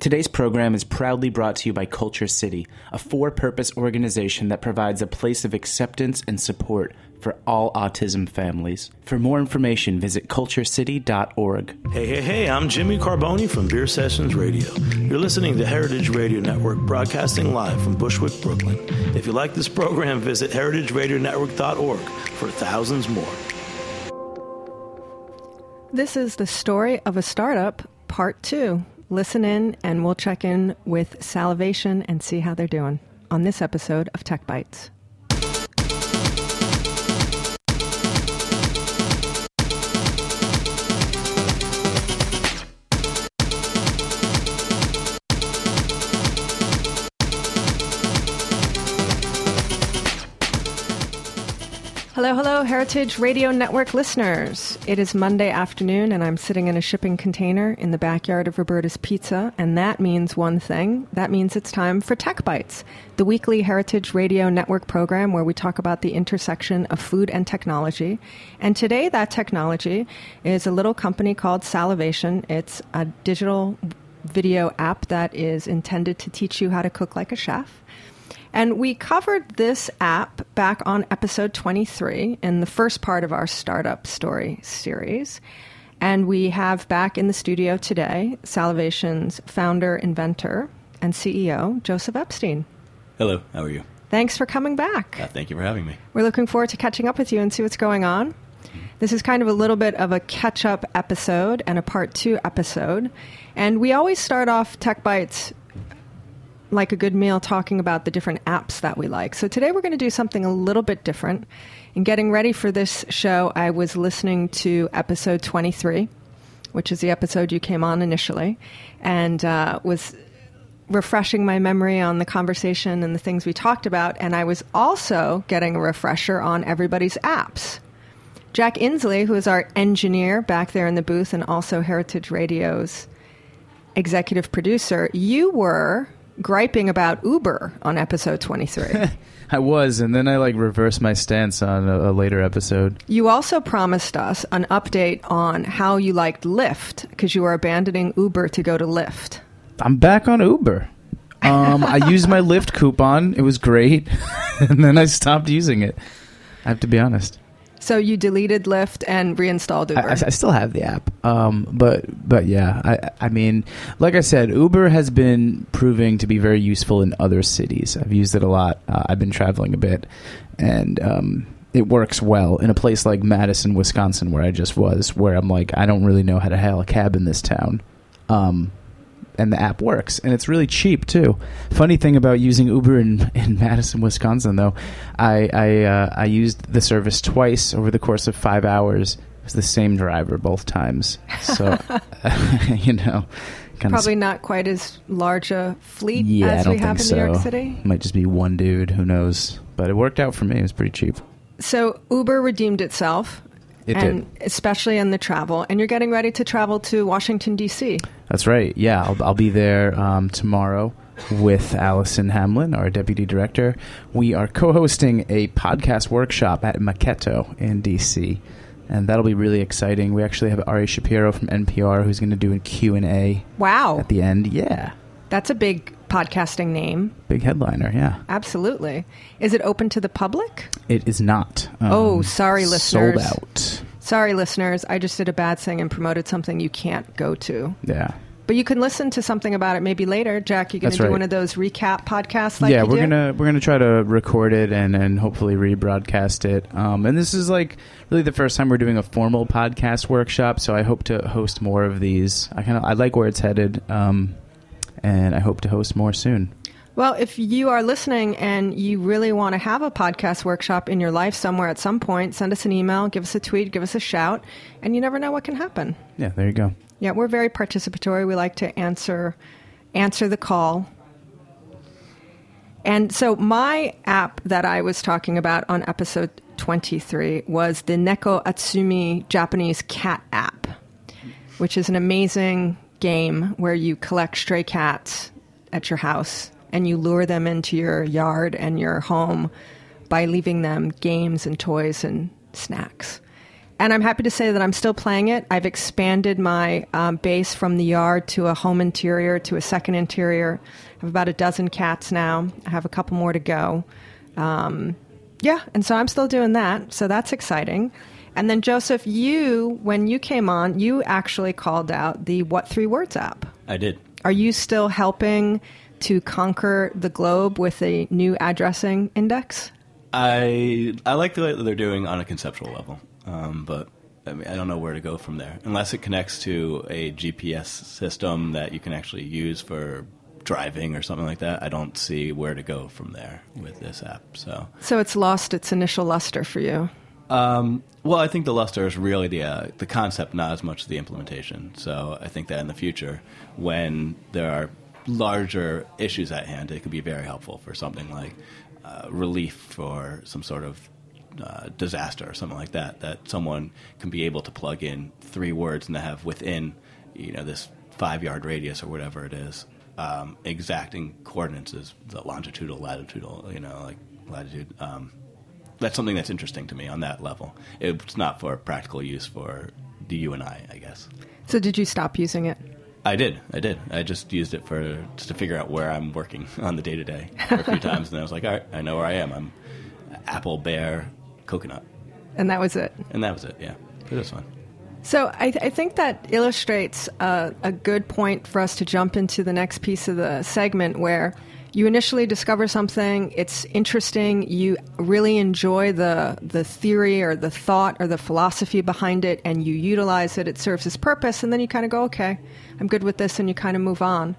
Today's program is proudly brought to you by Culture City, a for-purpose organization that provides a place of acceptance and support for all autism families. For more information, visit culturecity.org. Hey, I'm Jimmy Carboni from Beer Sessions Radio. You're listening to Heritage Radio Network, broadcasting live from Bushwick, Brooklyn. If you like this program, visit heritageradionetwork.org for thousands more. This is the story of a startup, part 2. Listen in, and we'll check in with Salivation and see how they're doing on this episode of Tech Bites. Hello, Heritage Radio Network listeners. It is Monday afternoon, and I'm sitting in a shipping container in the backyard of Roberta's Pizza, and that means one thing. That means it's time for Tech Bites, the weekly Heritage Radio Network program where we talk about the intersection of food and technology. And today, that technology is a little company called Salivation. It's a digital video app that is intended to teach you how to cook like a chef. And we covered this app back on episode 23 in the first part of our startup story series. And we have back in the studio today Salivation's founder, inventor, and CEO, Joseph Epstein. Hello, how are you? Thanks for coming back. Thank you for having me. We're looking forward to catching up with you and see what's going on. This is kind of a little bit of a catch-up episode and a part 2 episode. And we always start off Tech Bites like a good meal talking about the different apps that we like. So today we're going to do something a little bit different. In getting ready for this show, I was listening to episode 23, which is the episode you came on initially, and was refreshing my memory on the conversation and the things we talked about. And I was also getting a refresher on everybody's apps. Jack Inslee, who is our engineer back there in the booth and also Heritage Radio's executive producer, you were griping about Uber on episode 23. I was, and then I reversed my stance on a later episode. You also promised us an update on how you liked Lyft, because you were abandoning Uber to go to Lyft. I'm back on Uber. I used my Lyft coupon. It was great. And then I stopped using it. I have to be honest. So you deleted Lyft and reinstalled Uber. I still have the app. But yeah, I mean, like I said, Uber has been proving to be very useful in other cities. I've used it a lot. I've been traveling a bit, and it works well in a place like Madison, Wisconsin, where I just was, where I'm like, I don't really know how to hail a cab in this town. And the app works, and it's really cheap too. Funny thing about using Uber in Madison, Wisconsin, though, I used the service twice over the course of 5 hours. It was the same driver both times, so probably not quite as large a fleet as we have in New York City. Might just be one dude, who knows? But it worked out for me. It was pretty cheap. So Uber redeemed itself. It did. Especially in the travel. And you're getting ready to travel to Washington, D.C. That's right. Yeah, I'll be there tomorrow with Allison Hamlin, our deputy director. We are co-hosting a podcast workshop at Maketo in D.C., and that'll be really exciting. We actually have Ari Shapiro from NPR who's going to do a Q&A. Wow. At the end. Yeah. That's a big podcasting name. Big headliner, yeah. Absolutely. Is it open to the public? It is not. Sorry, listeners. Sold out. Sorry, listeners. I just did a bad thing and promoted something you can't go to. Yeah. But you can listen to something about it maybe later. Jack, you're going to do one of those recap podcasts we're gonna try to record it and hopefully rebroadcast it. And this is really the first time we're doing a formal podcast workshop, so I hope to host more of these. I like where it's headed. And I hope to host more soon. Well, if you are listening and you really want to have a podcast workshop in your life somewhere at some point, send us an email, give us a tweet, give us a shout, and you never know what can happen. Yeah, there you go. Yeah, we're very participatory. We like to answer the call. And so my app that I was talking about on episode 23 was the Neko Atsumi Japanese cat app, which is an amazing game where you collect stray cats at your house and you lure them into your yard and your home by leaving them games and toys and snacks. And I'm happy to say that I'm still playing it. I've expanded my base from the yard to a home interior to a second interior. I have about a dozen cats now. I have a couple more to go. Yeah, and so I'm still doing that. So that's exciting. And then, Joseph, when you came on, you actually called out the What 3 Words app. I did. Are you still helping to conquer the globe with a new addressing index? I like the way that they're doing on a conceptual level. But I don't know where to go from there. Unless it connects to a GPS system that you can actually use for driving or something like that, I don't see where to go from there with this app. So it's lost its initial luster for you? Well, I think the luster is really the concept, not as much the implementation. So I think that in the future, when there are larger issues at hand, it could be very helpful for something like relief for some sort of disaster or something like that, that someone can be able to plug in 3 words and to have within, this 5-yard radius or whatever it is, exacting coordinates, is the longitudinal, latitudinal, like latitude. That's something that's interesting to me on that level. It's not for practical use for the you and I guess. So did you stop using it? I did. I just used it just to figure out where I'm working on the day-to-day for a few times, and then I was like, all right, I know where I am. I'm apple, bear, coconut. And that was it? And that was it, yeah. It was fun. So I think that illustrates a good point for us to jump into the next piece of the segment, where you initially discover something, it's interesting, you really enjoy the theory or the thought or the philosophy behind it, and you utilize it, it serves its purpose, and then you kind of go, okay, I'm good with this, and you kind of move on.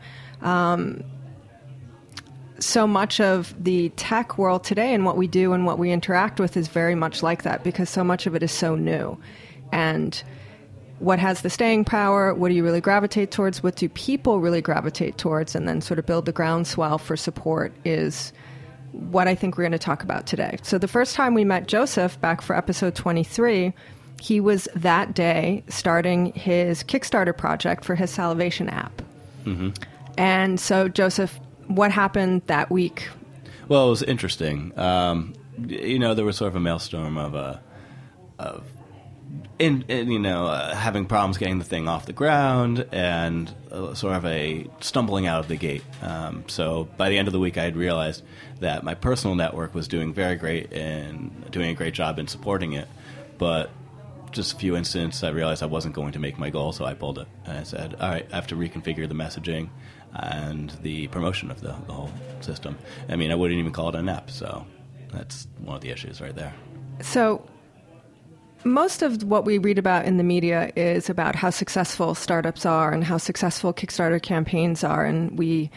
So much of the tech world today and what we do and what we interact with is very much like that, because so much of it is so new. And what has the staying power? What do you really gravitate towards? What do people really gravitate towards? And then sort of build the groundswell for support is what I think we're going to talk about today. So the first time we met Joseph, back for episode 23, he was that day starting his Kickstarter project for his Salivation app. Mm-hmm. And so, Joseph, what happened that week? Well, it was interesting. There was sort of a maelstrom of having problems getting the thing off the ground and sort of a stumbling out of the gate. So by the end of the week, I had realized that my personal network was doing very great and doing a great job in supporting it. But just a few instances, I realized I wasn't going to make my goal, so I pulled it. And I said, all right, I have to reconfigure the messaging and the promotion of the whole system. I wouldn't even call it an app, so that's one of the issues right there. So most of what we read about in the media is about how successful startups are and how successful Kickstarter campaigns are, and we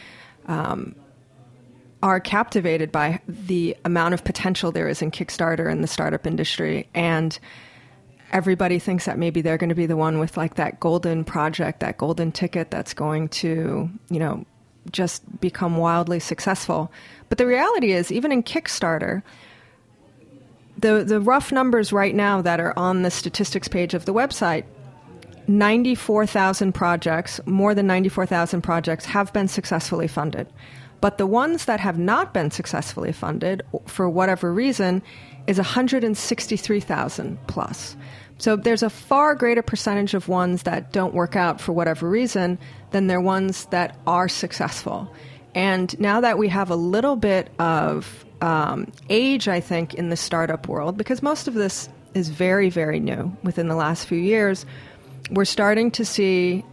are captivated by the amount of potential there is in Kickstarter and the startup industry. And everybody thinks that maybe they're going to be the one with like that golden project, that golden ticket that's going to, just become wildly successful. But the reality is, even in Kickstarter, the rough numbers right now that are on the statistics page of the website, 94,000 projects, more than 94,000 projects have been successfully funded. But the ones that have not been successfully funded, for whatever reason, is 163,000 plus. So there's a far greater percentage of ones that don't work out for whatever reason than there are ones that are successful. And now that we have a little bit of age, I think, in the startup world, because most of this is very, very new within the last few years, we're starting to see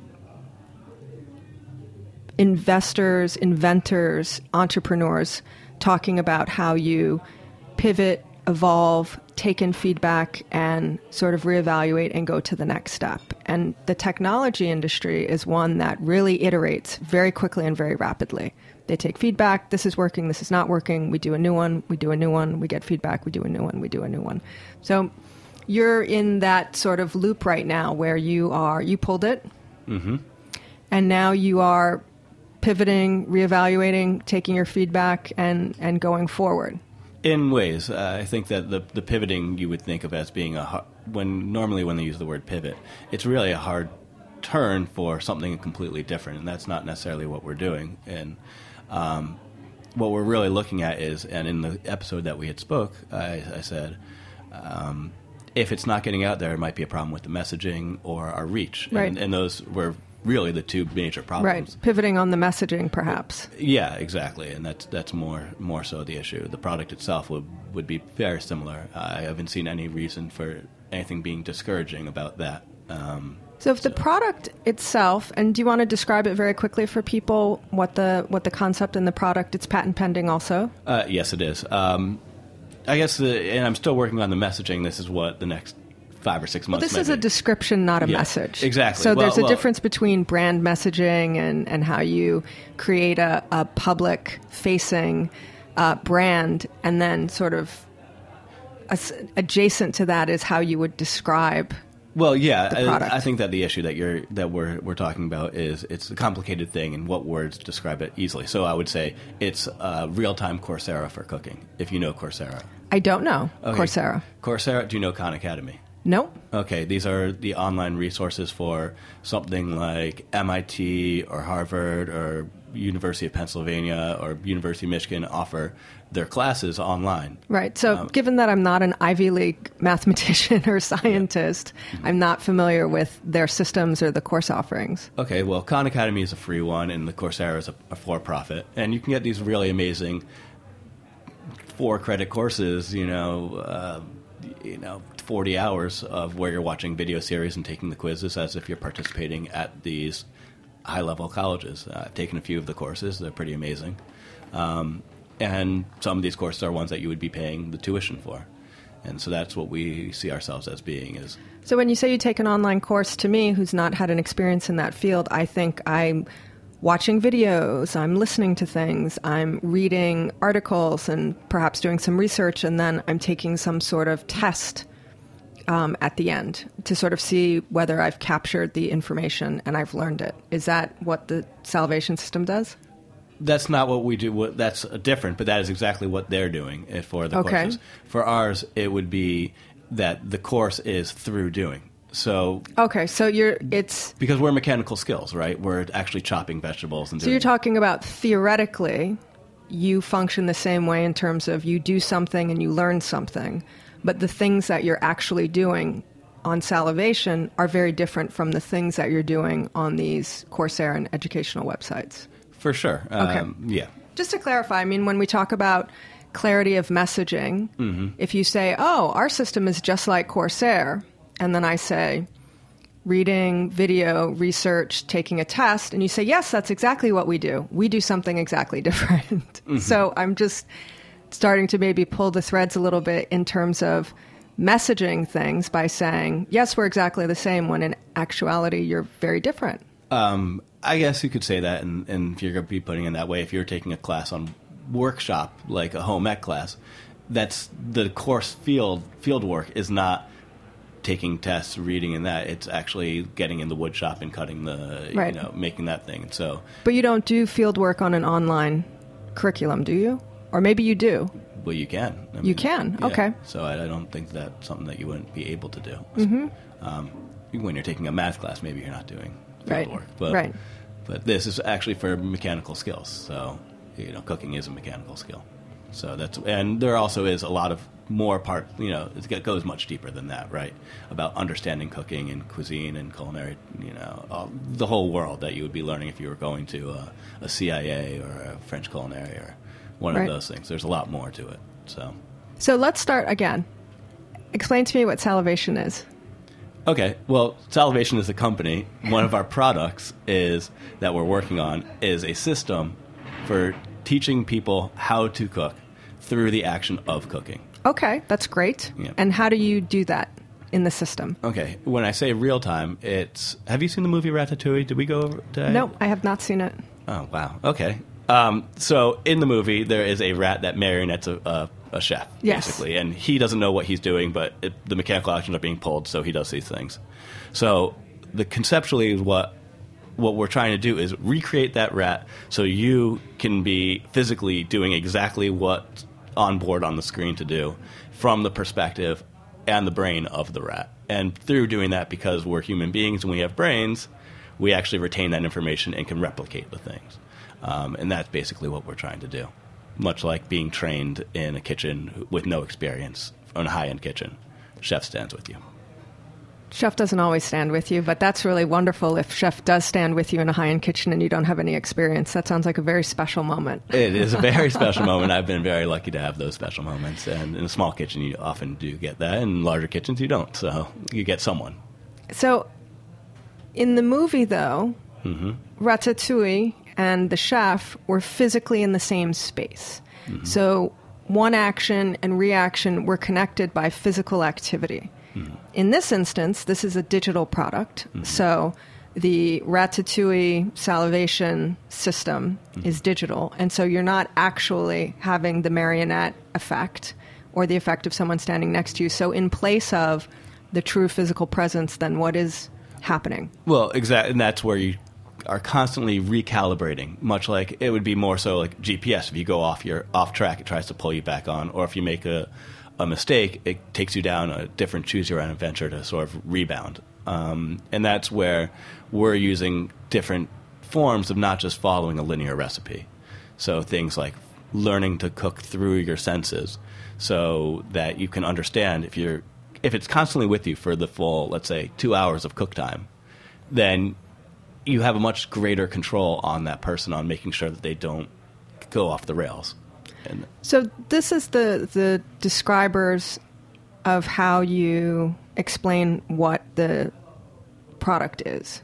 investors, inventors, entrepreneurs talking about how you pivot, evolve, take in feedback, and sort of reevaluate and go to the next step. And the technology industry is one that really iterates very quickly and very rapidly. They take feedback, this is working, this is not working, we do a new one, we do a new one, we get feedback, we do a new one, we do a new one. So you're in that sort of loop right now where you pulled it, mm-hmm. and now you are pivoting, reevaluating, taking your feedback, and going forward. In ways, I think that the pivoting you would think of as being when they use the word pivot, it's really a hard turn for something completely different, and that's not necessarily what we're doing. And what we're really looking at is, and in the episode that we had spoke, I said, if it's not getting out there, it might be a problem with the messaging or our reach. Right. And those were really the two major problems. Right. Pivoting on the messaging, perhaps. Yeah, exactly. And that's more so the issue. The product itself would be very similar. I haven't seen any reason for anything being discouraging about that. So if the product itself, and do you want to describe it very quickly for people, what the concept in the product, it's patent pending also? Yes, it is. I guess, and I'm still working on the messaging. This is what the next 5 or 6 months. Well, this is a description, not a message. Exactly. So there's a difference between brand messaging and how you create a public-facing brand, and then sort of adjacent to that is how you would describe. Well, yeah, the product. I think that the issue that we're talking about is it's a complicated thing, and what words describe it easily. So I would say it's real-time Coursera for cooking, if you know Coursera. I don't know Okay. Coursera. Do you know Khan Academy? Nope. Okay, these are the online resources for something like MIT or Harvard or University of Pennsylvania or University of Michigan offer their classes online. Right. So given that I'm not an Ivy League mathematician or scientist, I'm not familiar with their systems or the course offerings. Okay, well, Khan Academy is a free one, and the Coursera is a for-profit. And you can get these really amazing 4-credit courses, 40 hours of where you're watching video series and taking the quizzes as if you're participating at these high-level colleges. I've taken a few of the courses. They're pretty amazing. And some of these courses are ones that you would be paying the tuition for. And so that's what we see ourselves as being. So when you say you take an online course, to me, who's not had an experience in that field, I think I'm watching videos, I'm listening to things, I'm reading articles and perhaps doing some research, and then I'm taking some sort of test at the end to sort of see whether I've captured the information and I've learned it. Is that what the Salivation system does? That's not what we do. That's different, but that is exactly what they're doing for the courses. For ours, it would be that the course is through doing. So it's because we're mechanical skills, right? We're actually chopping vegetables and. So you're talking about theoretically, you function the same way in terms of you do something and you learn something, but the things that you're actually doing on Salivation are very different from the things that you're doing on these Coursera and educational websites. For sure. Okay. Yeah. Just to clarify, I mean, when we talk about clarity of messaging, if you say, oh, our system is just like Coursera, and then I say reading, video, research, taking a test, and you say, yes, that's exactly what we do. We do something exactly different. So I'm just starting to maybe pull the threads a little bit in terms of messaging things by saying, yes, we're exactly the same, when in actuality you're very different. I guess you could say that, and if you're going to be putting it in that way, if you're taking a class on workshop, like a home ec class, that's the course field work is not taking tests, reading, and that. It's actually getting in the wood shop and cutting making that thing. And so, but you don't do field work on an online curriculum, do you? Or maybe you do. Well, you can. You can. Yeah. Okay. So I don't think that's something that you wouldn't be able to do. When you're taking a math class, maybe you're not doing field work. But, but this is actually for mechanical skills. So, cooking is a mechanical skill. So and there also is a lot of more part, it goes much deeper than that, right? About understanding cooking and cuisine and culinary, the whole world that you would be learning if you were going to a CIA or a French culinary or one of those things. There's a lot more to it. So let's start again. Explain to me what Salivation is. Okay, well, Salivation is a company. One of our products that we're working on is a system for teaching people how to cook through the action of cooking. Okay, that's great. Yeah. And how do you do that in the system? Okay, when I say real time, have you seen the movie Ratatouille? Did we go over today? No, I have not seen it. Oh, wow. Okay. So in the movie, there is a rat that marionettes a chef, basically. And he doesn't know what he's doing, but the mechanical actions are being pulled, so he does these things. So conceptually, what we're trying to do is recreate that rat so you can be physically doing exactly what's on board on the screen to do from the perspective and the brain of the rat. And through doing that, because we're human beings and we have brains, we actually retain that information and can replicate the things. And that's basically what we're trying to do, much like being trained in a kitchen with no experience, on a high-end kitchen. chef stands with you. Chef doesn't always stand with you, but that's really wonderful if chef does stand with you in a high-end kitchen and you don't have any experience. That sounds like a very special moment. It is a very special moment. I've been very lucky to have those special moments. And in a small kitchen, you often do get that. In larger kitchens, you don't. So you get someone. So in the movie, though, Ratatouille and the chef were physically in the same space. So one action and reaction were connected by physical activity. In this instance, this is a digital product. So the Ratatouille salivation system is digital. And so you're not actually having the marionette effect or the effect of someone standing next to you. So in place of the true physical presence, then what is happening? Well, exactly. And that's where you are constantly recalibrating, much like it would be more so like GPS. If you go off track, it tries to pull you back on. Or if you make a mistake, it takes you down a different choose-your-own adventure to sort of rebound. And that's where we're using different forms of not just following a linear recipe. So things like learning to cook through your senses so that you can understand if it's constantly with you for the full, let's say, 2 hours of cook time, then you have a much greater control on that person on making sure that they don't go off the rails. So this is the describers of how you explain what the product is.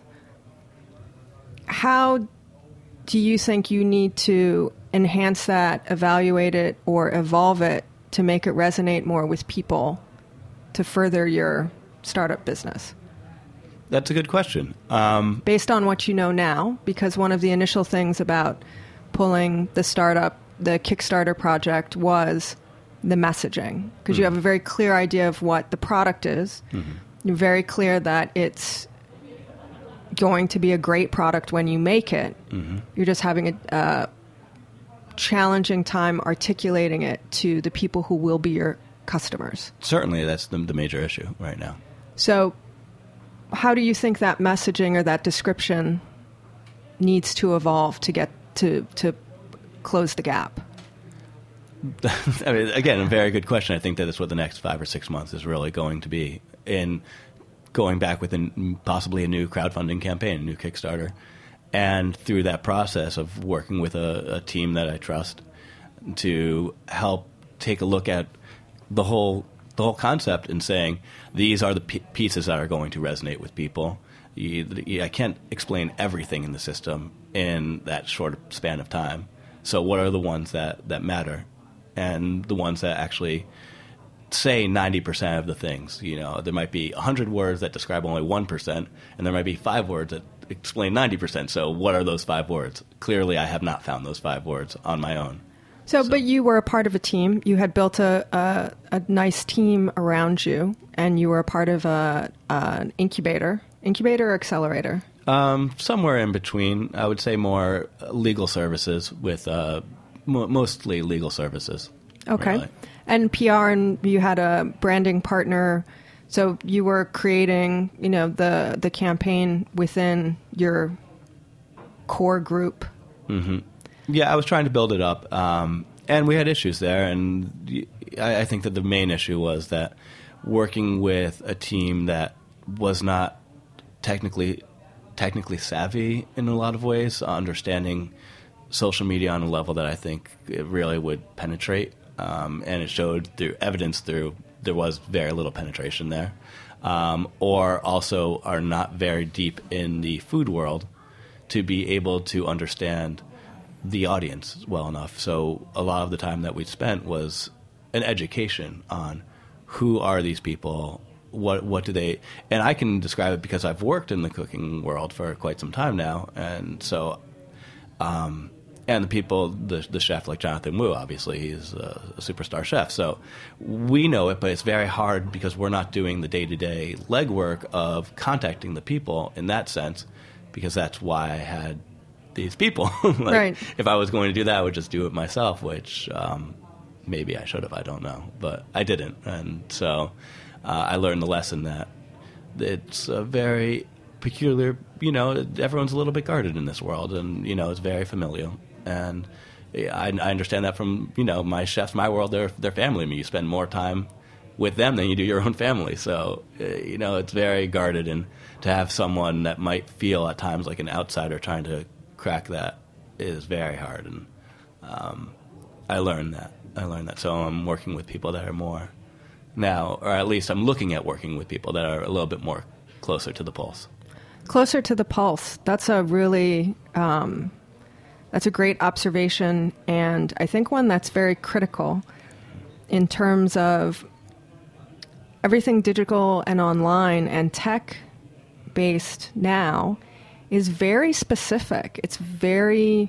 How do you think you need to enhance that, evaluate it, or evolve it to make it resonate more with people to further your startup business? That's a good question. Based on what you know now, because one of the initial things about pulling the Kickstarter project was the messaging, because you have a very clear idea of what the product is. You're very clear that it's going to be a great product when you make it. You're just having a challenging time articulating it to the people who will be your customers. Certainly, that's the major issue right now. So how do you think that messaging or that description needs to evolve to get to close the gap? I mean, again, a very good question. I think that is what the next 5 or 6 months is really going to be in going back with possibly a new crowdfunding campaign, a new Kickstarter. And through that process of working with a team that I trust to help take a look at the whole concept and saying, these are the pieces that are going to resonate with people. I can't explain everything in the system in that short span of time. So what are the ones that matter, and the ones that actually say 90% of the things? You know, there might be 100 words that describe only 1%, and there might be 5 words that explain 90%. So what are those 5 words? Clearly, I have not found those 5 words on my own. So, but you were a part of a team. You had built a nice team around you, and you were a part of an incubator or accelerator? Somewhere in between. I would say more legal services with mostly legal services. Okay. Really. And PR, and you had a branding partner. So you were creating, the campaign within your core group. Yeah, I was trying to build it up, and we had issues there. And I think that the main issue was that working with a team that was not technically savvy in a lot of ways, understanding social media on a level that I think it really would penetrate, and it showed through evidence there was very little penetration there, or also are not very deep in the food world to be able to understand the audience well enough. So a lot of the time that we spent was an education on who are these people, what do they, and I can describe it because I've worked in the cooking world for quite some time now, and so and the people, the chef like Jonathan Wu, obviously he's a superstar chef, so we know it, but it's very hard because we're not doing the day-to-day legwork of contacting the people in that sense, because that's why I had these people. Right. If I was going to do that, I would just do it myself, which maybe I should have, I don't know, but I didn't, and so I learned the lesson that it's a very peculiar, everyone's a little bit guarded in this world, and, it's very familial. And I understand that from, my chefs, my world, they're family. I mean, you spend more time with them than you do your own family. So, it's very guarded, and to have someone that might feel at times like an outsider trying to crack that is very hard. And I learned that. So I'm working with people that are more now, or at least I'm looking at working with people that are a little bit more closer to the pulse. Closer to the pulse. That's a really, that's a great observation, and I think one that's very critical in terms of everything digital and online and tech-based now is very specific. It's very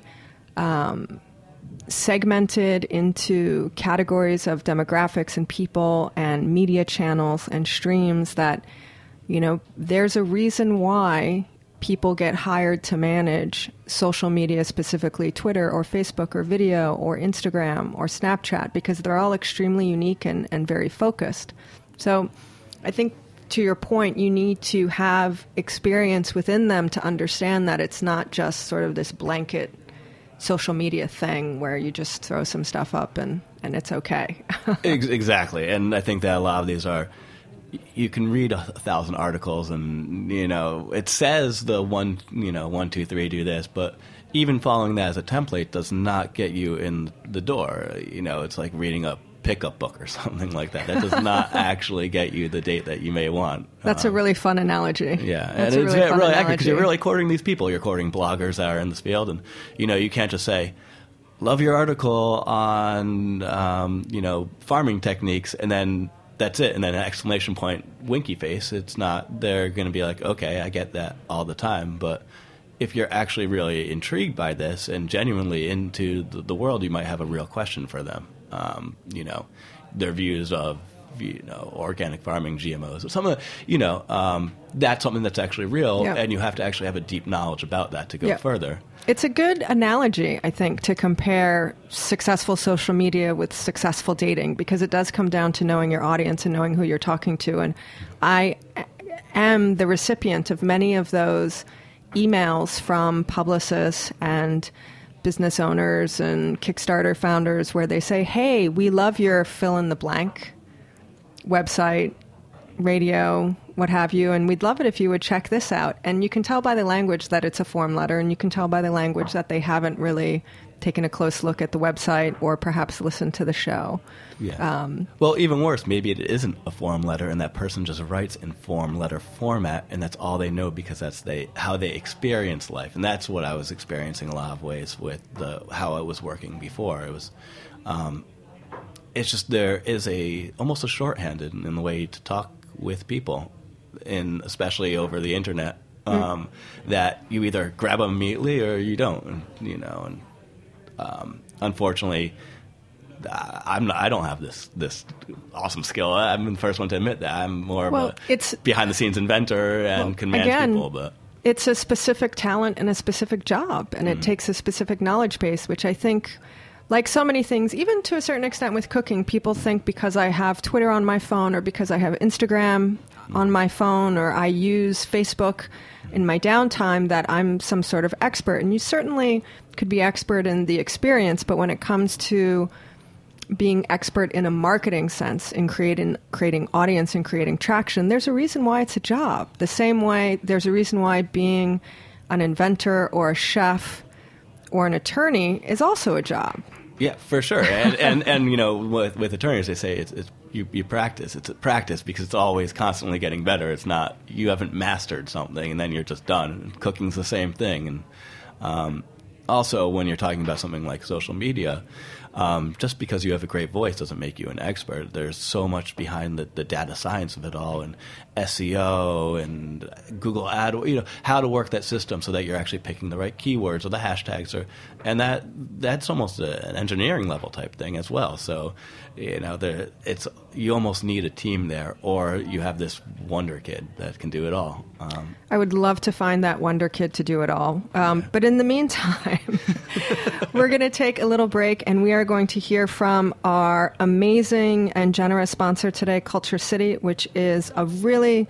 segmented into categories of demographics and people and media channels and streams that, there's a reason why people get hired to manage social media, specifically Twitter or Facebook or video or Instagram or Snapchat, because they're all extremely unique and very focused. So I think, to your point, you need to have experience within them to understand that it's not just sort of this blanket social media thing where you just throw some stuff up and it's okay. Exactly. And I think that a lot of these are, you can read 1,000 articles and, it says the 1, 1, 2, 3, do this, but even following that as a template does not get you in the door. It's like reading a pickup book or something like that. That does not actually get you the date that you may want. That's a really fun analogy. Yeah, that's and it's really accurate because you're really courting these people. You're courting bloggers that are in this field, and you can't just say, "Love your article on farming techniques," and then that's it, and then an exclamation point, winky face. It's not. They're going to be like, "Okay, I get that all the time," but if you're actually really intrigued by this and genuinely into the world, you might have a real question for them. Their views of, organic farming, GMOs, or something, that's something that's actually real, and you have to actually have a deep knowledge about that to go further. It's a good analogy, I think, to compare successful social media with successful dating, because it does come down to knowing your audience and knowing who you're talking to. And I am the recipient of many of those emails from publicists and business owners and Kickstarter founders where they say, "Hey, we love your fill-in-the-blank website, radio, what have you, and we'd love it if you would check this out." And you can tell by the language that it's a form letter, and you can tell by the language that they haven't really taken a close look at the website or perhaps listened to the show. Yeah. Well, even worse, maybe it isn't a form letter and that person just writes in form letter format, and that's all they know because that's how they experience life. And that's what I was experiencing a lot of ways with how it was working before. It was, it's just there is almost a shorthand in the way to talk with people, especially over the internet, that you either grab them immediately or you don't, unfortunately, I don't have this awesome skill. I'm the first one to admit that. I'm more of a behind-the-scenes inventor and can manage people. But it's a specific talent and a specific job, and it takes a specific knowledge base, which I think, like so many things, even to a certain extent with cooking, people think because I have Twitter on my phone or because I have Instagram on my phone or I use Facebook in my downtime that I'm some sort of expert. And you certainly could be expert in the experience, but when it comes to being expert in a marketing sense, in creating audience and creating traction, there's a reason why it's a job. The same way there's a reason why being an inventor or a chef or an attorney is also a job. Yeah, for sure. And with attorneys, they say you practice. It's a practice because it's always constantly getting better. It's not, you haven't mastered something and then you're just done. And cooking's the same thing. And also, when you're talking about something like social media, just because you have a great voice doesn't make you an expert. There's so much behind the data science of it all, and SEO and Google Ad, how to work that system so that you're actually picking the right keywords or the hashtags, and that's almost an engineering level type thing as well. So, you almost need a team there, or you have this wonder kid that can do it all. I would love to find that wonder kid to do it all. But in the meantime, we're going to take a little break, and we are going to hear from our amazing and generous sponsor today, Culture City, which is a really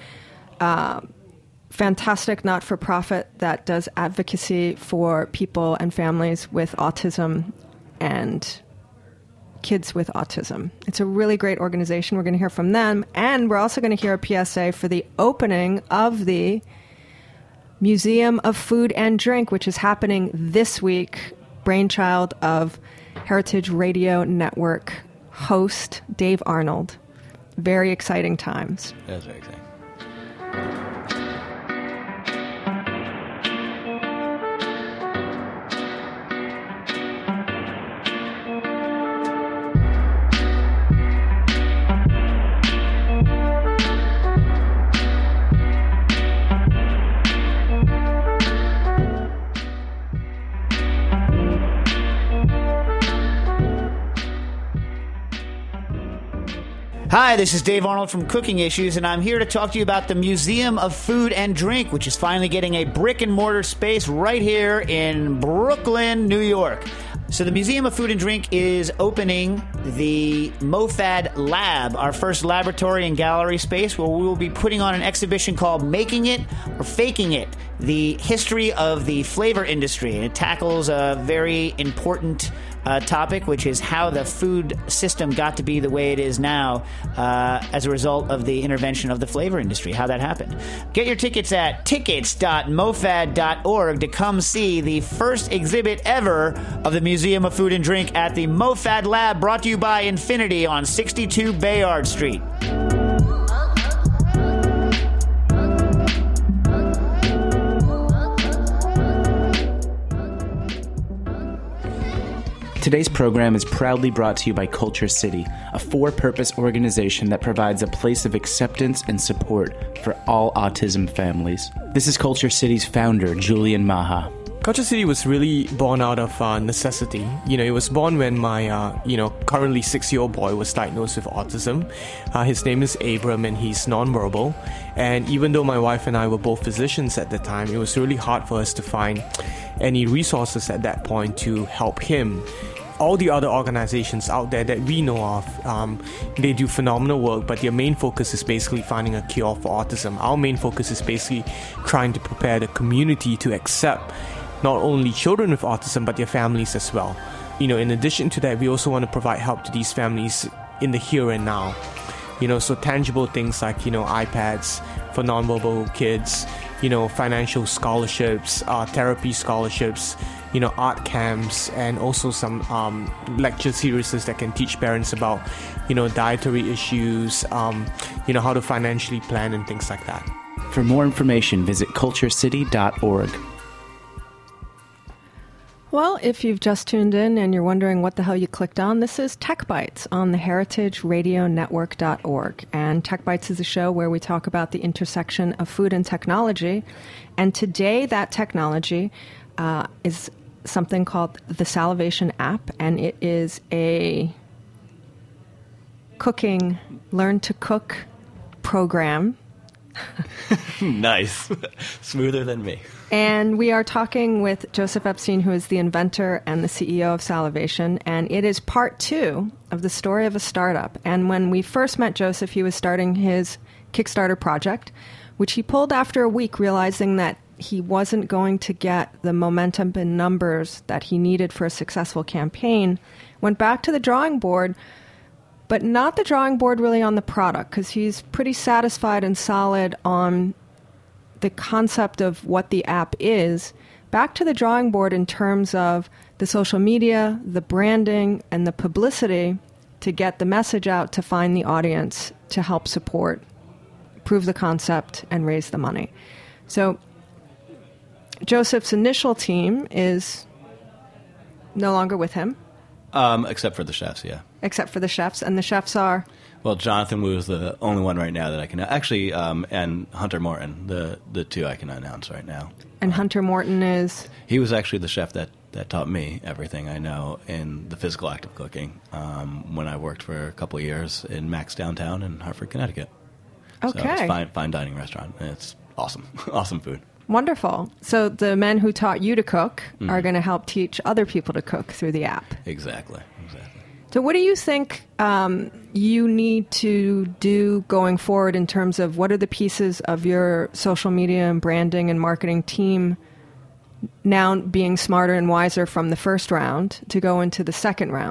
fantastic not-for-profit that does advocacy for people and families with autism and Kids with Autism. It's a really great organization. We're going to hear from them. And we're also going to hear a PSA for the opening of the Museum of Food and Drink, which is happening this week, brainchild of Heritage Radio Network host Dave Arnold. Very exciting times. That's very exciting. Hi, this is Dave Arnold from Cooking Issues, and I'm here to talk to you about the Museum of Food and Drink, which is finally getting a brick-and-mortar space right here in Brooklyn, New York. So the Museum of Food and Drink is opening the MoFad Lab, our first laboratory and gallery space, where we will be putting on an exhibition called Making It or Faking It, the history of the flavor industry. And it tackles a very important topic, which is how the food system got to be the way it is now as a result of the intervention of the flavor industry, how that happened. Get your tickets at tickets.mofad.org to come see the first exhibit ever of the Museum of Food and Drink at the MoFad Lab, brought to you by Infinity on 62 Bayard Street. Today's program is proudly brought to you by Culture City, a for-purpose organization that provides a place of acceptance and support for all autism families. This is Culture City's founder, Julian Maha. Culture City was really born out of necessity. It was born when my, currently 6-year-old boy was diagnosed with autism. His name is Abram, and he's nonverbal. And even though my wife and I were both physicians at the time, it was really hard for us to find any resources at that point to help him. All the other organizations out there that we know of, they do phenomenal work, but their main focus is basically finding a cure for autism. Our main focus is basically trying to prepare the community to accept not only children with autism, but their families as well. In addition to that, we also want to provide help to these families in the here and now. So tangible things like, iPads for nonverbal kids, financial scholarships, therapy scholarships, art camps, and also some lecture series that can teach parents about, dietary issues, how to financially plan and things like that. For more information, visit culturecity.org. Well, if you've just tuned in and you're wondering what the hell you clicked on, this is Tech Bites on the heritageradionetwork.org. And Tech Bites is a show where we talk about the intersection of food and technology. And today that technology is something called the Salivation app, and it is a learn to cook program. Nice. Smoother than me. And we are talking with Joseph Epstein, who is the inventor and the CEO of Salivation, and it is part 2 of the story of a startup. And when we first met Joseph, he was starting his Kickstarter project, which he pulled after a week, realizing that he wasn't going to get the momentum and numbers that he needed for a successful campaign. Went back to the drawing board, but not the drawing board really on the product, because he's pretty satisfied and solid on the concept of what the app is. Back to the drawing board in terms of the social media, the branding, and the publicity to get the message out, to find the audience, to help support, prove the concept, and raise the money. So Joseph's initial team is no longer with him. Except for the chefs, yeah. Except for the chefs. And the chefs are? Well, Jonathan Wu is the only one right now that I can... Actually, and Hunter Morton, the two I can announce right now. And Hunter Morton is? He was actually the chef that taught me everything I know in the physical act of cooking when I worked for a couple of years in Max Downtown in Hartford, Connecticut. Okay. So it's a fine dining restaurant. And it's awesome. Awesome food. Wonderful. So the men who taught you to cook are going to help teach other people to cook through the app. Exactly. So what do you think you need to do going forward in terms of what are the pieces of your social media and branding and marketing team now being smarter and wiser from the first round to go into the second round?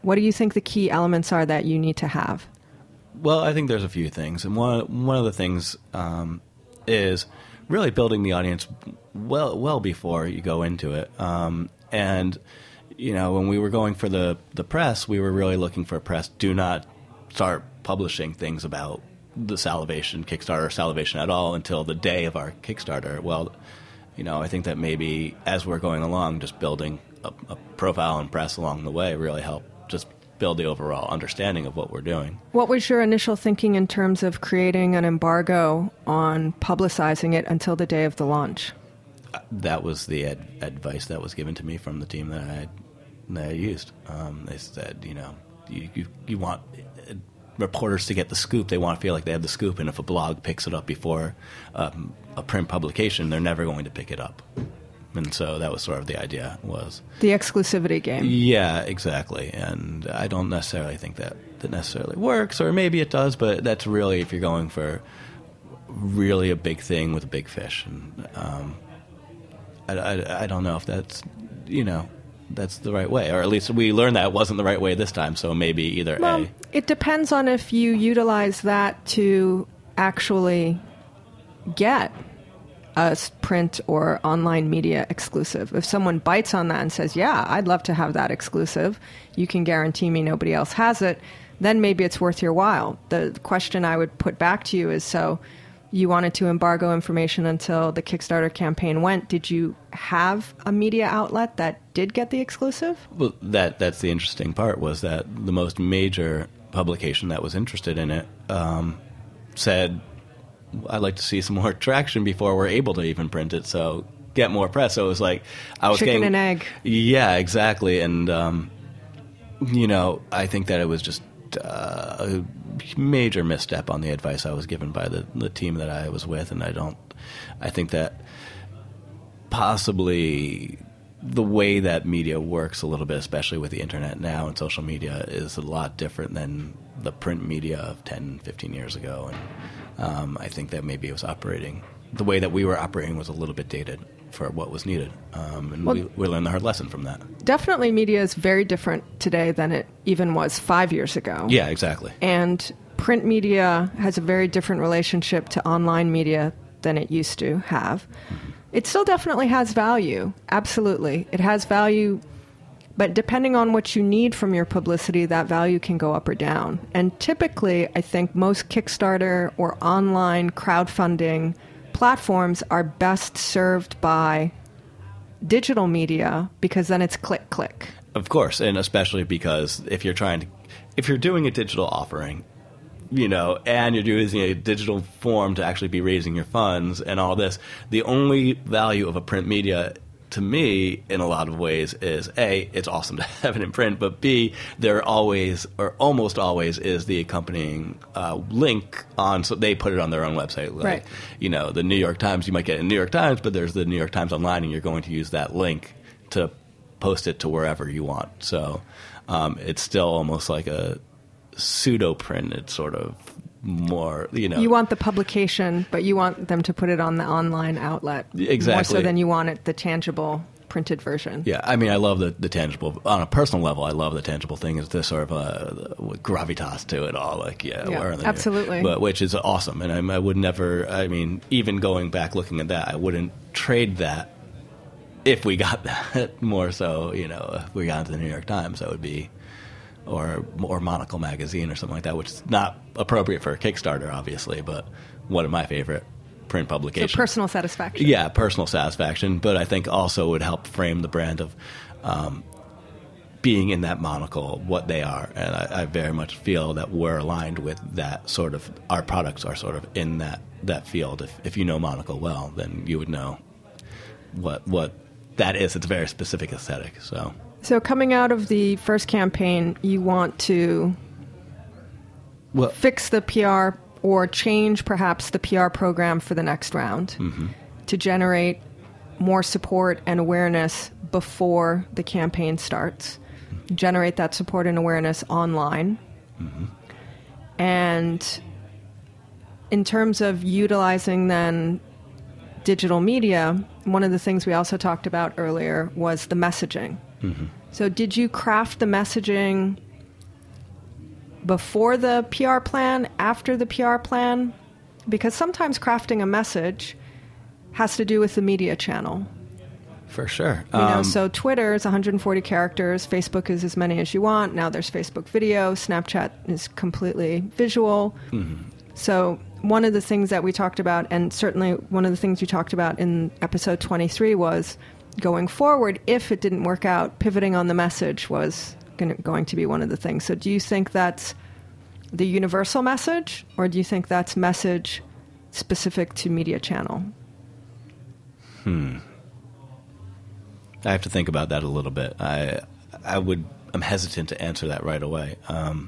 What do you think the key elements are that you need to have? Well, I think there's a few things, and one of the things is really building the audience well before you go into it. And when we were going for the press, we were really looking for press. Do not start publishing things about the Kickstarter Salivation at all until the day of our Kickstarter. Well, I think that maybe as we're going along, just building a profile and press along the way really helped just build the overall understanding of what we're doing. What was your initial thinking in terms of creating an embargo on publicizing it until the day of the launch? That was the advice that was given to me from the team that I used. They said, you want reporters to get the scoop. They want to feel like they have the scoop, and if a blog picks it up before a print publication, they're never going to pick it up. And so that was sort of the idea, was the exclusivity game. Yeah, exactly. And I don't necessarily think that necessarily works, or maybe it does, but that's really if you're going for really a big thing with a big fish. And I don't know if that's that's the right way, or at least we learned that it wasn't the right way this time. So maybe either A. It depends on if you utilize that to actually get a print or online media exclusive. If someone bites on that and says, yeah, I'd love to have that exclusive, you can guarantee me nobody else has it, then maybe it's worth your while. The question I would put back to you is, so you wanted to embargo information until the Kickstarter campaign went. Did you have a media outlet that did get the exclusive? Well, that's the interesting part, was that the most major publication that was interested in it said, I'd like to see some more traction before we're able to even print it, so get more press. So it was like I was chicken and egg. Yeah, exactly. And I think that it was just a major misstep on the advice I was given by the team that I was with, and I think that possibly the way that media works a little bit, especially with the internet now and social media, is a lot different than the print media of 10, 15 years ago. And I think that maybe it was the way that we were operating was a little bit dated for what was needed. And we learned the hard lesson from that. Definitely media is very different today than it even was 5 years ago. Yeah, exactly. And print media has a very different relationship to online media than it used to have. Mm-hmm. It still definitely has value. Absolutely. It has value, but depending on what you need from your publicity, that value can go up or down. And typically, I think most Kickstarter or online crowdfunding platforms are best served by digital media, because then it's click, click. Of course, and especially because if you're doing a digital offering, and you're using a digital form to actually be raising your funds and all this, the only value of a print media, to me, in a lot of ways, is A, it's awesome to have it in print, but B, there always, or almost always, is the accompanying link on, so they put it on their own website. Like, right. The New York Times, you might get it in the New York Times, but there's the New York Times Online, and you're going to use that link to post it to wherever you want. So it's still almost like a pseudo print. It's sort of more, You want the publication, but you want them to put it on the online outlet. Exactly. More so than you want it, the tangible printed version. Yeah, I mean, I love the tangible. On a personal level, I love the tangible thing. Is this sort of a gravitas to it all? Like, absolutely. But which is awesome. And I would never, even going back looking at that, I wouldn't trade that if we got that more so, if we got into the New York Times, that would be, or Monocle magazine or something like that, which is not appropriate for a Kickstarter, obviously, but one of my favorite print publications. So personal satisfaction. Yeah, personal satisfaction, but I think also would help frame the brand of being in that Monocle, what they are. And I very much feel that we're aligned with that sort of, our products are sort of in that field. If you know Monocle well, then you would know what that is. It's a very specific aesthetic, So coming out of the first campaign, you want to fix the PR or change perhaps the PR program for the next round to generate more support and awareness before the campaign starts. Generate that support and awareness online. And in terms of utilizing then digital media, one of the things we also talked about earlier was the messaging. So did you craft the messaging before the PR plan, after the PR plan? Because sometimes crafting a message has to do with the media channel. For sure. So Twitter is 140 characters. Facebook is as many as you want. Now there's Facebook video. Snapchat is completely visual. Mm-hmm. So one of the things that we talked about, and certainly one of the things you talked about in episode 23, was going forward, if it didn't work out, pivoting on the message was going to be one of the things. So do you think that's the universal message, or do you think that's message specific to media channel? I have to think about that a little bit. I'm hesitant to answer that right away.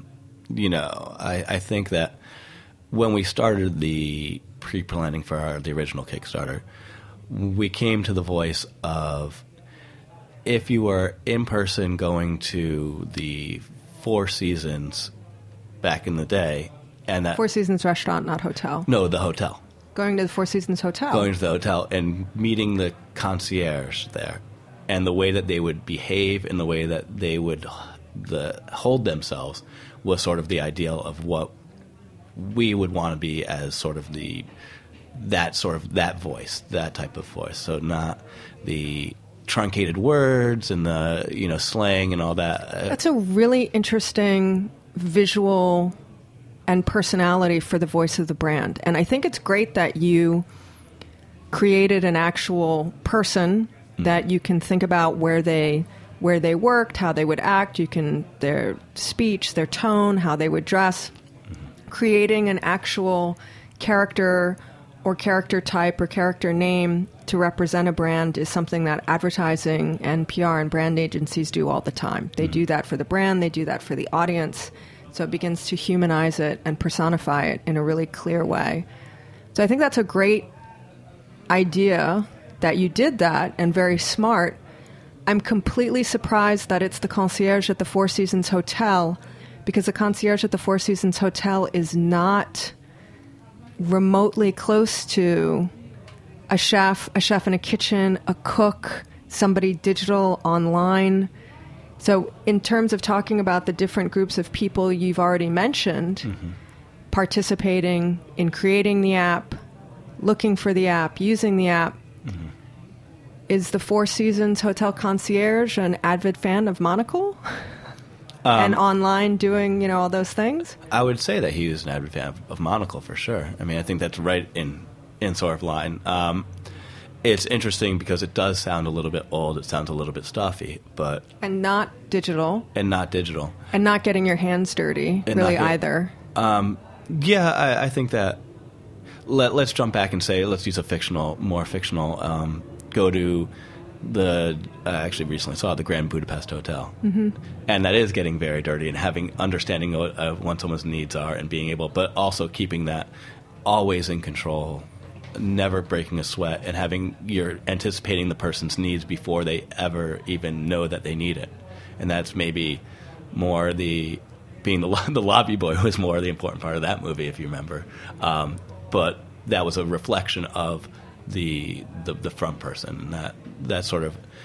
I think that when we started the pre-planning for the original Kickstarter, we came to the voice of, if you were in person going to the Four Seasons back in the day, and that Four Seasons restaurant, not hotel. No, the hotel. Going to the Four Seasons hotel. Going to the hotel and meeting the concierge there, and the way that they would behave and the way that they would hold themselves was sort of the ideal of what we would want to be as sort of that voice, that type of voice. So not the truncated words and the slang and all that. That's a really interesting visual and personality for the voice of the brand. And I think it's great that you created an actual person that you can think about where they worked, how they would act, their speech, their tone, how they would dress. Creating an actual character or character type or character name to represent a brand is something that advertising and PR and brand agencies do all the time. They do that for the brand, they do that for the audience. So it begins to humanize it and personify it in a really clear way. So I think that's a great idea that you did that, and very smart. I'm completely surprised that it's the concierge at the Four Seasons Hotel, because the concierge at the Four Seasons Hotel is not remotely close to a chef in a kitchen, a cook, somebody digital online. So in terms of talking about the different groups of people you've already mentioned, participating in creating the app, looking for the app, using the app, is the Four Seasons Hotel concierge an avid fan of Monocle? And online doing, all those things? I would say that he is an avid fan of Monocle for sure. I mean, I think that's right in sort of line. It's interesting because it does sound a little bit old. It sounds a little bit stuffy, but... And not digital. And not digital. And not getting your hands dirty, really, either. I think that... Let's jump back and say, let's use a more fictional... go to I actually recently saw the Grand Budapest Hotel. Mm-hmm. And that is getting very dirty, and understanding of what someone's needs are, and being able... But also keeping that always in control, never breaking a sweat, and you're anticipating the person's needs before they ever even know that they need it. And that's maybe more being the lobby boy was more the important part of that movie, if you remember. But that was a reflection of the front person, and that sort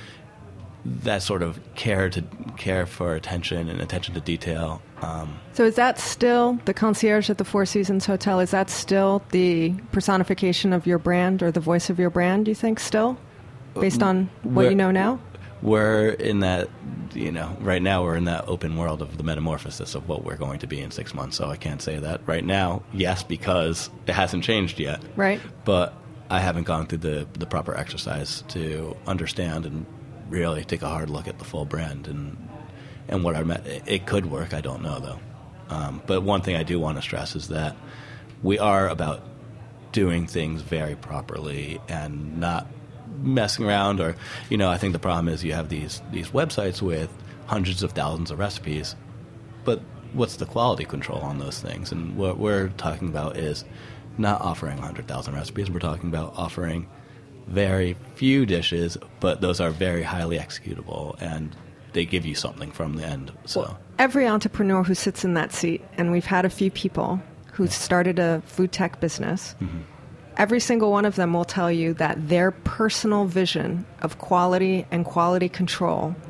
of care for attention and attention to detail. So is that still the concierge at the Four Seasons Hotel? Is that still the personification of your brand or the voice of your brand, do you think, still? Based on what you know now? We're in that, right now we're in that open world of the metamorphosis of what we're going to be in 6 months. So I can't say that right now, yes, because it hasn't changed yet. Right. But I haven't gone through the proper exercise to understand and really take a hard look at the full brand and what I meant. It could work. I don't know, though. But one thing I do want to stress is that we are about doing things very properly and not messing around. Or, I think the problem is you have these websites with hundreds of thousands of recipes, but what's the quality control on those things? And what we're talking about is not offering 100,000 recipes. We're talking about offering very few dishes, but those are very highly executable, and they give you something from the end. So well, every entrepreneur who sits in that seat, and we've had a few people who started a food tech business, every single one of them will tell you that their personal vision of quality and quality control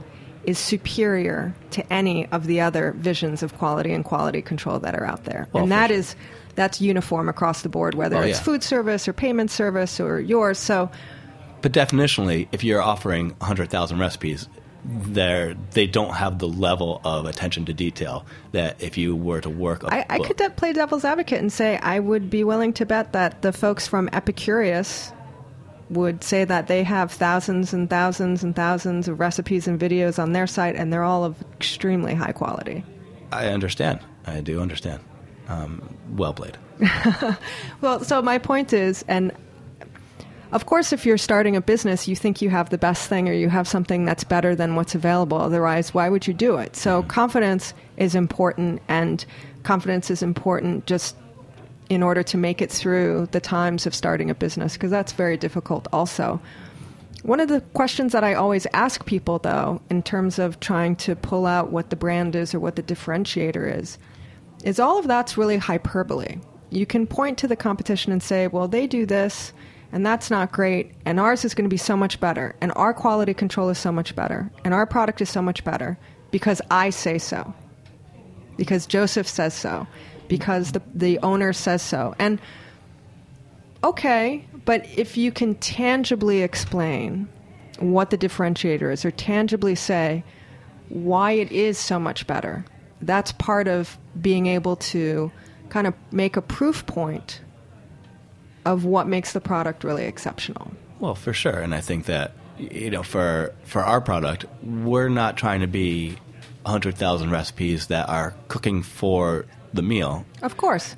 is superior to any of the other visions of quality and quality control that are out there. Well, and for sure. that's uniform across the board, whether Oh, it's yeah. food service or payment service or yours. So But definitionally, if you're offering 100,000 recipes, they don't have the level of attention to detail that if you were to work. I could play devil's advocate and say I would be willing to bet that the folks from Epicurious would say that they have thousands and thousands and thousands of recipes and videos on their site, and they're all of extremely high quality. I understand. I do understand. Well played. Well, so my point is, and of course, if you're starting a business, you think you have the best thing or you have something that's better than what's available. Otherwise, why would you do it? So confidence is important, and confidence is important just in order to make it through the times of starting a business, because that's very difficult also. One of the questions that I always ask people, though, in terms of trying to pull out what the brand is or what the differentiator is all of that's really hyperbole. You can point to the competition and say, well, they do this, and that's not great, and ours is going to be so much better, and our quality control is so much better, and our product is so much better because I say so, because Joseph says so, because the owner says so. And okay, but if you can tangibly explain what the differentiator is or tangibly say why it is so much better, that's part of being able to kind of make a proof point of what makes the product really exceptional. Well, for sure. And I think that, for our product, we're not trying to be 100,000 recipes that are cooking for the meal. Of course.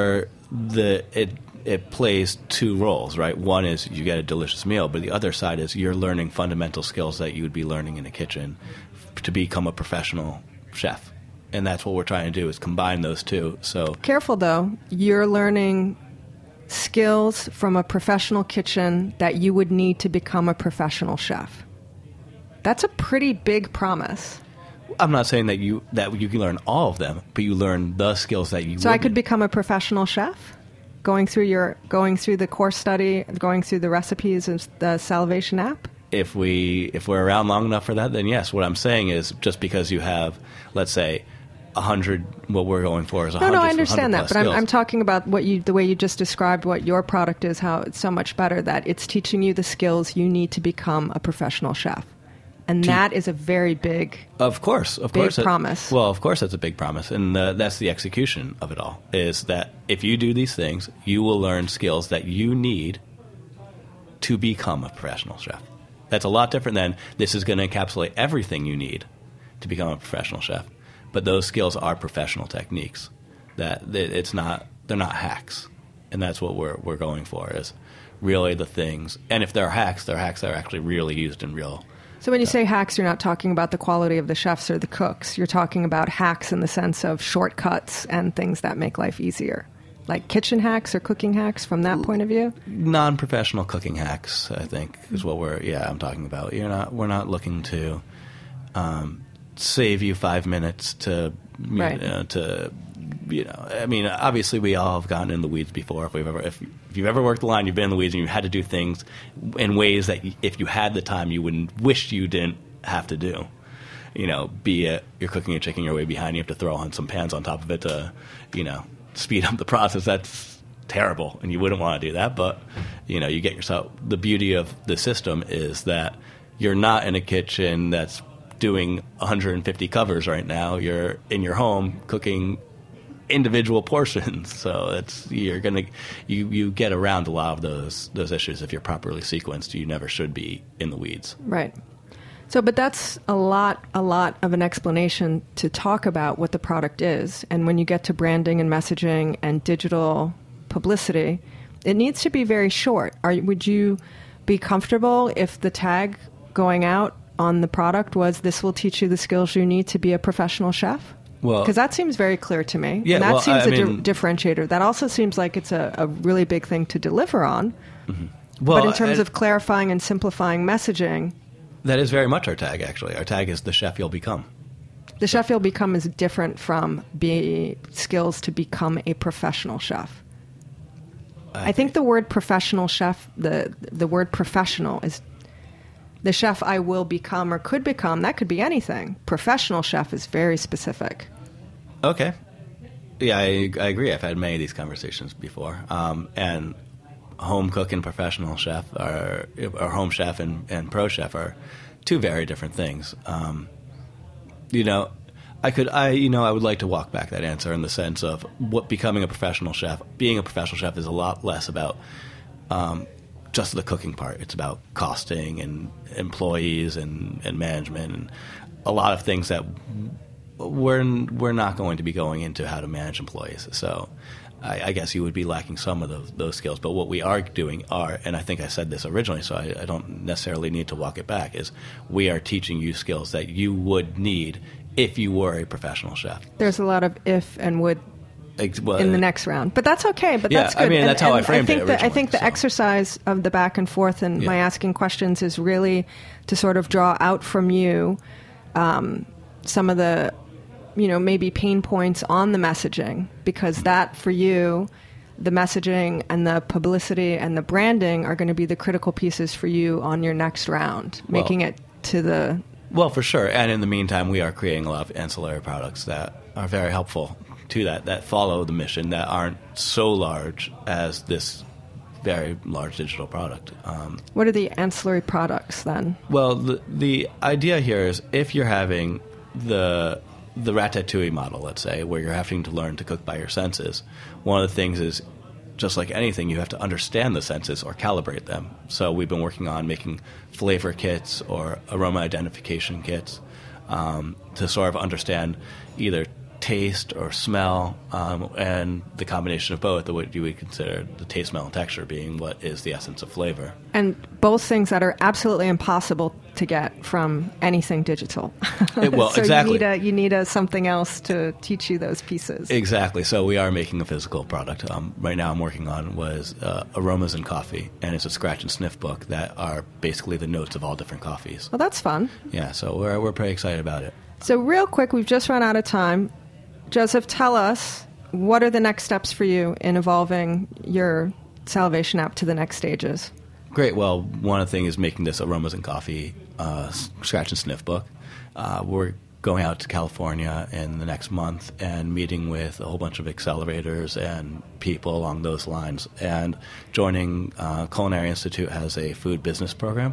It plays two roles, right? One is you get a delicious meal, but the other side is you're learning fundamental skills that you would be learning in a kitchen to become a professional chef. And that's what we're trying to do, is combine those two. So careful, though. You're learning skills from a professional kitchen that you would need to become a professional chef. That's a pretty big promise. I'm not saying that you can learn all of them, but you learn the skills that you. So I could become a professional chef, going through the course study, going through the recipes of the Salivation app. If we're around long enough for that, then yes. What I'm saying is, just because you have, let's say, 100, what we're going for is 100. No, I understand that, but skills. I'm talking about the way you just described what your product is, how it's so much better, that it's teaching you the skills you need to become a professional chef. And that is a very big, of course, promise. Well, of course, that's a big promise, and that's the execution of it all. Is that if you do these things, you will learn skills that you need to become a professional chef. That's a lot different than this is going to encapsulate everything you need to become a professional chef. But those skills are professional techniques. They're not hacks, and that's what we're going for, is really the things. And if they're hacks that are actually really used in real. So when you say hacks, you're not talking about the quality of the chefs or the cooks. You're talking about hacks in the sense of shortcuts and things that make life easier, like kitchen hacks or cooking hacks from that point of view. Non-professional cooking hacks, I think, is what I'm talking about. We're not looking to save you 5 minutes to, Right. I mean, obviously we all have gotten in the weeds before. If you've ever worked the line, you've been in the weeds and you had to do things in ways that if you had the time, you wouldn't wish you didn't have to do. Be it you're cooking a chicken, you're way behind, you have to throw on some pans on top of it to, speed up the process. That's terrible, and you wouldn't want to do that. But, you get yourself. The beauty of the system is that you're not in a kitchen that's doing 150 covers right now. You're in your home cooking individual portions, so you get around a lot of those issues if you're properly sequenced. You never should be in the weeds. Right. So, but that's a lot of an explanation to talk about what the product is. And when you get to branding and messaging and digital publicity, it needs to be very short. Would you be comfortable if the tag going out on the product was, "This will teach you the skills you need to be a professional chef"? Well, because that seems very clear to me. Yeah, and that seems a mean, differentiator. That also seems like it's a really big thing to deliver on. Mm-hmm. Well, but in terms of clarifying and simplifying messaging, that is very much our tag, actually. Our tag is the chef you'll become. The chef you'll become is different from skills to become a professional chef. I think the word professional chef, the word professional the chef I will become or could become, that could be anything. Professional chef is very specific. Okay. Yeah, I agree. I've had many of these conversations before. And home cook and professional chef or home chef and pro chef are two very different things. You know, I would like to walk back that answer in the sense of what becoming a professional chef. Being a professional chef is a lot less about just the cooking part. It's about costing and employees and management and a lot of things that we're not going to be going into how to manage employees. So I guess you would be lacking some of those skills. But what we are doing and I think I said this originally, so I don't necessarily need to walk it back, is we are teaching you skills that you would need if you were a professional chef. There's a lot of if and would in the next round. But that's okay. But yeah, that's good. I mean, that's how I framed it originally. I think the exercise of the back and forth and my asking questions is really to sort of draw out from you some of the, maybe pain points on the messaging, because that for you, the messaging and the publicity and the branding are going to be the critical pieces for you on your next round, making it to the... Well, for sure. And in the meantime, we are creating a lot of ancillary products that are very helpful to that follow the mission, that aren't so large as this very large digital product. What are the ancillary products then? Well, the idea here is if you're having the ratatouille model, let's say, where you're having to learn to cook by your senses, one of the things is, just like anything, you have to understand the senses or calibrate them. So we've been working on making flavor kits or aroma identification kits to sort of understand either taste or smell, and the combination of both, what you would consider the taste, smell, and texture being what is the essence of flavor. And both things that are absolutely impossible to get from anything digital. Well, so exactly. You need something else to teach you those pieces. Exactly. So we are making a physical product. Right now I'm working on was Aromas in Coffee, and it's a scratch and sniff book that are basically the notes of all different coffees. Well, that's fun. Yeah, so we're pretty excited about it. So real quick, we've just run out of time. Joseph, tell us, what are the next steps for you in evolving your Salivation app to the next stages? Great. Well, one of the things is making this Aromas in Coffee scratch and sniff book. We're going out to California in the next month and meeting with a whole bunch of accelerators and people along those lines. And joining Culinary Institute has a food business program.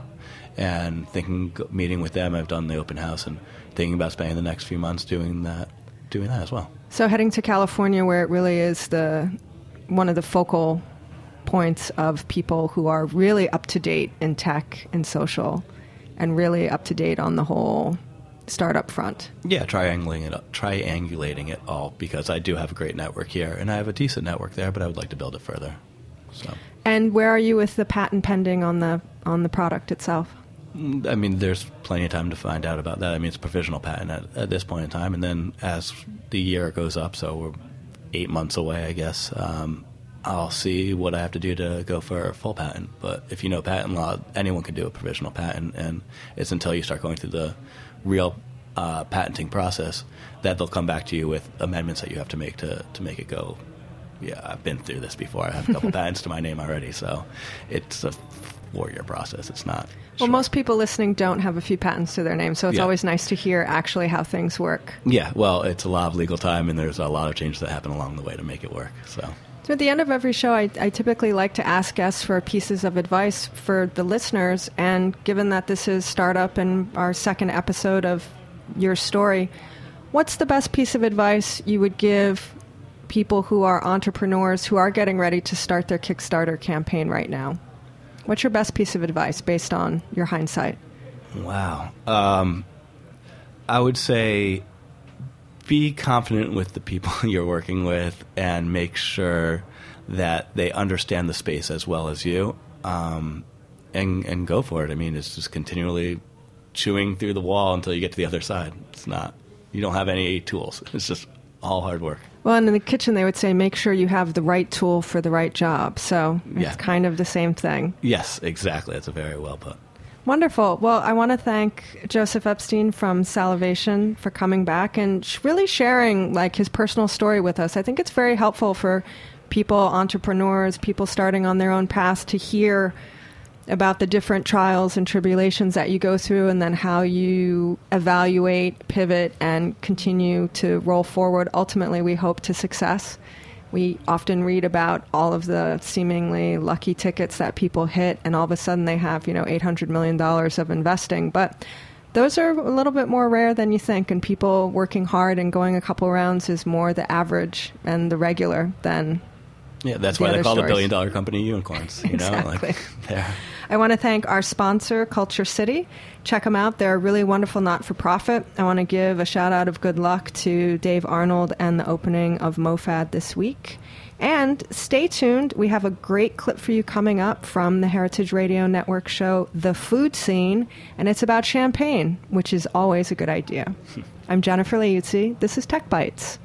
And meeting with them, I've done the open house and thinking about spending the next few months doing that as well. So heading to California, where it really is one of the focal points of people who are really up to date in tech and social, and really up to date on the whole startup front. Yeah, triangulating it all, because I do have a great network here, and I have a decent network there, but I would like to build it further. So. And where are you with the patent pending on the product itself? I mean, there's plenty of time to find out about that. I mean, it's a provisional patent at this point in time, and then as the year goes up, so we're 8 months away, I guess, I'll see what I have to do to go for a full patent. But if you know patent law, anyone can do a provisional patent, and it's until you start going through the real patenting process that they'll come back to you with amendments that you have to make to make it go. Yeah, I've been through this before. I have a couple patents to my name already, so it's a 4-year process. It's not Well, most people listening don't have a few patents to their name, so it's always nice to hear actually how things work. Yeah, well, it's a lot of legal time, and there's a lot of changes that happen along the way to make it work. So at the end of every show, I typically like to ask guests for pieces of advice for the listeners, and given that this is Startup and our second episode of your story, what's the best piece of advice you would give people who are entrepreneurs who are getting ready to start their Kickstarter campaign right now? What's your best piece of advice based on your hindsight? Wow. I would say be confident with the people you're working with and make sure that they understand the space as well as you, and go for it. I mean, it's just continually chewing through the wall until you get to the other side. You don't have any tools. It's just all hard work. Well, and in the kitchen, they would say, make sure you have the right tool for the right job. So it's kind of the same thing. Yes, exactly. That's a very well put. Wonderful. Well, I want to thank Joseph Epstein from Salivation for coming back and really sharing his personal story with us. I think it's very helpful for people, entrepreneurs, people starting on their own path to hear about the different trials and tribulations that you go through, and then how you evaluate, pivot, and continue to roll forward. Ultimately, we hope to success. We often read about all of the seemingly lucky tickets that people hit, and all of a sudden they have, $800 million of investing. But those are a little bit more rare than you think, and people working hard and going a couple rounds is more the average and the regular than that's the why they other call stories. the billion-dollar company unicorns. Exactly. There. I want to thank our sponsor, Culture City. Check them out. They're a really wonderful not-for-profit. I want to give a shout-out of good luck to Dave Arnold and the opening of MoFad this week. And stay tuned. We have a great clip for you coming up from the Heritage Radio Network show, The Food Scene, and it's about champagne, which is always a good idea. I'm Jennifer Liuzzi. This is Tech Bites.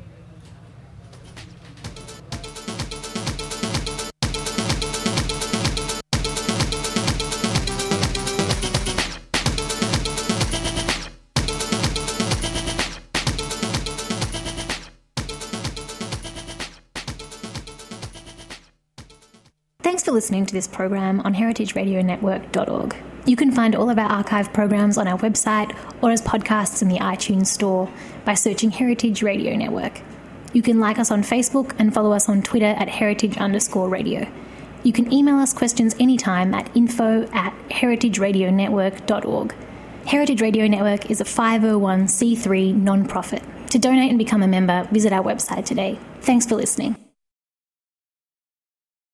Thanks for listening to this program on heritageradionetwork.org. You can find all of our archive programs on our website or as podcasts in the iTunes Store by searching Heritage Radio Network. You can like us on Facebook and follow us on Twitter at heritage_radio. You can email us questions anytime at info@heritageradionetwork.org. Heritage Radio Network is a 501c3 non-profit. To donate and become a member, visit our website today. Thanks for listening.